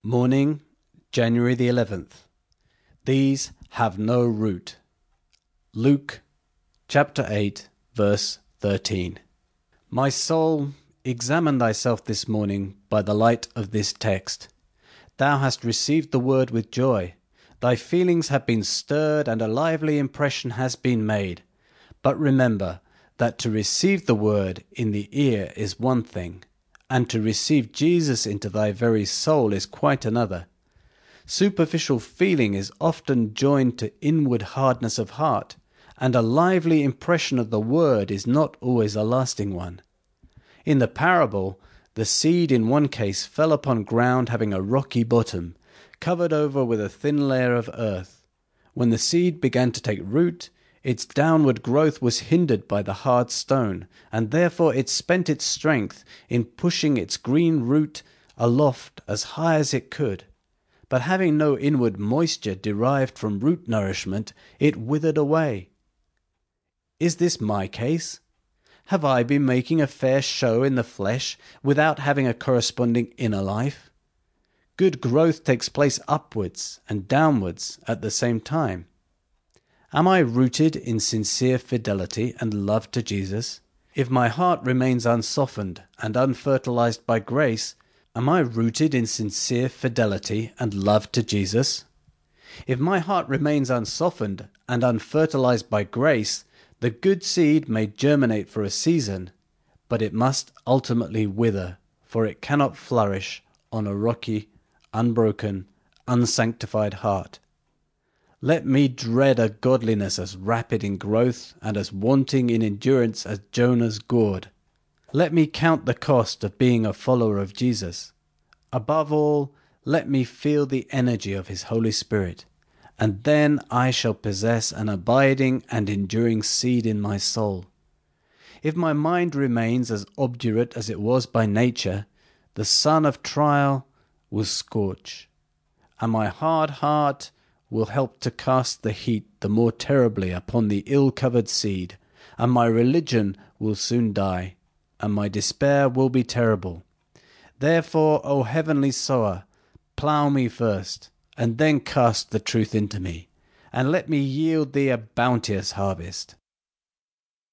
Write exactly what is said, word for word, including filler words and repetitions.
Morning, January the eleventh. These have no root. Luke chapter eight, verse thirteen. My soul, examine thyself this morning by the light of this text. Thou hast received the word with joy. Thy feelings have been stirred and a lively impression has been made. But remember that to receive the word in the ear is one thing, and to receive Jesus into thy very soul is quite another. Superficial feeling is often joined to inward hardness of heart, and a lively impression of the word is not always a lasting one. In the parable, the seed in one case fell upon ground having a rocky bottom, covered over with a thin layer of earth. When the seed began to take root, its downward growth was hindered by the hard stone, and therefore it spent its strength in pushing its green root aloft as high as it could. But having no inward moisture derived from root nourishment, it withered away. Is this my case? Have I been making a fair show in the flesh without having a corresponding inner life? Good growth takes place upwards and downwards at the same time. Am I rooted in sincere fidelity and love to Jesus? If my heart remains unsoftened and unfertilized by grace, am I rooted in sincere fidelity and love to Jesus? If my heart remains unsoftened and unfertilized by grace, the good seed may germinate for a season, but it must ultimately wither, for it cannot flourish on a rocky, unbroken, unsanctified heart. Let me dread a godliness as rapid in growth and as wanting in endurance as Jonah's gourd. Let me count the cost of being a follower of Jesus. Above all, let me feel the energy of his Holy Spirit, and then I shall possess an abiding and enduring seed in my soul. If my mind remains as obdurate as it was by nature, the sun of trial will scorch, and my hard heart will help to cast the heat the more terribly upon the ill-covered seed, and my religion will soon die, and my despair will be terrible. Therefore, O heavenly sower, plough me first, and then cast the truth into me, and let me yield thee a bounteous harvest.